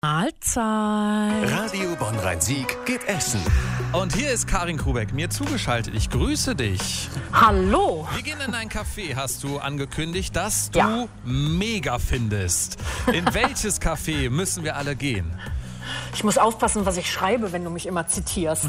Mahlzeit. Radio Bonn-Rhein-Sieg geht essen. Und hier ist Karin Krubeck, mir zugeschaltet. Ich grüße dich. Hallo. Wir gehen in ein Café, hast du angekündigt, das du mega findest. In welches Café müssen wir alle gehen? Ich muss aufpassen, was ich schreibe, wenn du mich immer zitierst.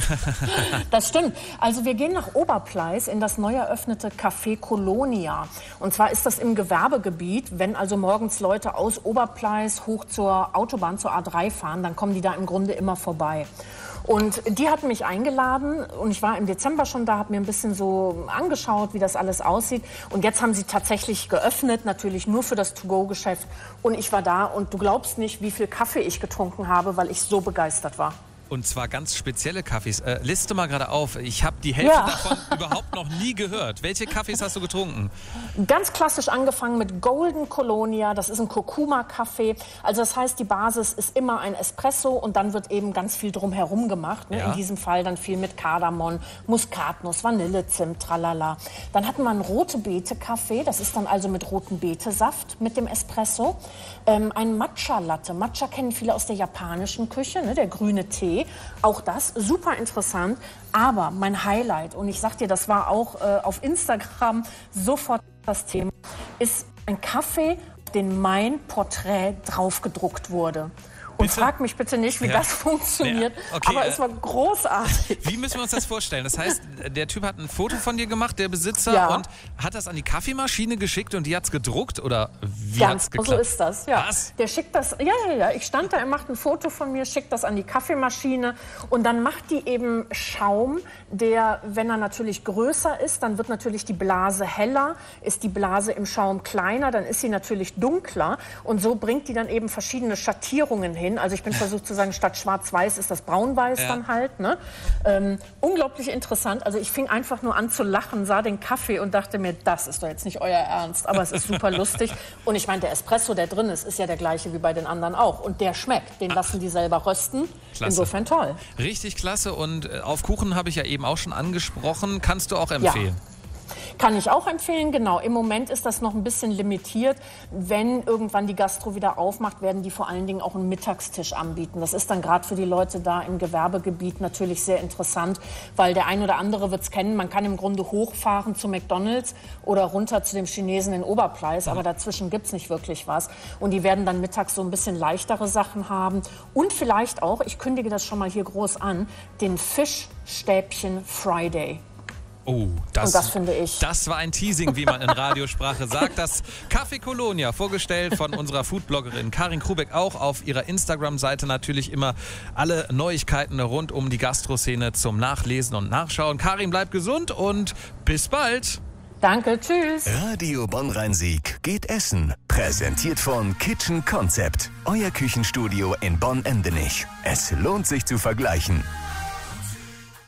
Das stimmt. Also wir gehen nach Oberpleis in das neu eröffnete Café Kolonia. Und zwar ist das im Gewerbegebiet. Wenn also morgens Leute aus Oberpleis hoch zur Autobahn, zur A3 fahren, dann kommen die da im Grunde immer vorbei. Und die hatten mich eingeladen und ich war im Dezember schon da, habe mir ein bisschen so angeschaut, wie das alles aussieht. Und jetzt haben sie tatsächlich geöffnet, natürlich nur für das To-Go-Geschäft. Und ich war da und du glaubst nicht, wie viel Kaffee ich getrunken habe, weil ich so begeistert war. Und zwar ganz spezielle Kaffees. Liste mal gerade auf. Ich habe die Hälfte davon überhaupt noch nie gehört. Welche Kaffees hast du getrunken? Ganz klassisch angefangen mit Golden Kolonia. Das ist ein Kurkuma-Kaffee. Also das heißt, die Basis ist immer ein Espresso und dann wird eben ganz viel drumherum gemacht. Ne? Ja. In diesem Fall dann viel mit Kardamom, Muskatnuss, Vanille, Zimt, tralala. Dann hatten wir einen Rote-Beete-Kaffee. Das ist dann also mit roten Beetesaft mit dem Espresso. Ein Matcha-Latte. Matcha kennen viele aus der japanischen Küche, ne? Der grüne Tee. Auch das super interessant, aber mein Highlight, und ich sag dir, das war auch auf Instagram sofort das Thema, ist ein Kaffee, auf den mein Porträt drauf gedruckt wurde. Und frag mich bitte nicht, wie das funktioniert, okay, aber es war großartig. Wie müssen wir uns das vorstellen? Das heißt, der Typ hat ein Foto von dir gemacht, der Besitzer, und hat das an die Kaffeemaschine geschickt und die hat's gedruckt? Oder wie hat's geklappt? So ist das, ja. Was? Der schickt das, ich stand da, er macht ein Foto von mir, schickt das an die Kaffeemaschine und dann macht die eben Schaum, der, wenn er natürlich größer ist, dann wird natürlich die Blase heller, ist die Blase im Schaum kleiner, dann ist sie natürlich dunkler und so bringt die dann eben verschiedene Schattierungen hin. Also ich bin versucht zu sagen, statt schwarz-weiß ist das braun-weiß dann halt. Ne? Unglaublich interessant. Also ich fing einfach nur an zu lachen, sah den Kaffee und dachte mir, das ist doch jetzt nicht euer Ernst. Aber es ist super lustig. Und ich meine, der Espresso, der drin ist ja der gleiche wie bei den anderen auch. Und der schmeckt. Den lassen die selber rösten. Klasse. Insofern toll. Richtig klasse. Und auf Kuchen habe ich ja eben auch schon angesprochen. Kannst du auch empfehlen? Ja. Kann ich auch empfehlen, genau. Im Moment ist das noch ein bisschen limitiert. Wenn irgendwann die Gastro wieder aufmacht, werden die vor allen Dingen auch einen Mittagstisch anbieten. Das ist dann gerade für die Leute da im Gewerbegebiet natürlich sehr interessant, weil der ein oder andere wird es kennen. Man kann im Grunde hochfahren zu McDonald's oder runter zu dem Chinesen in Oberpleis, aber dazwischen gibt es nicht wirklich was. Und die werden dann mittags so ein bisschen leichtere Sachen haben. Und vielleicht auch, ich kündige das schon mal hier groß an, den Fischstäbchen Friday. Oh, das finde ich. Das war ein Teasing, wie man in Radiosprache sagt. Das Café Kolonia, vorgestellt von unserer Foodbloggerin Karin Krubeck, auch auf ihrer Instagram-Seite natürlich immer alle Neuigkeiten rund um die Gastroszene zum Nachlesen und Nachschauen. Karin, bleib gesund und bis bald. Danke, tschüss. Radio Bonn-Rhein-Sieg geht essen. Präsentiert von Kitchen Concept. Euer Küchenstudio in Bonn-Endenich. Es lohnt sich zu vergleichen.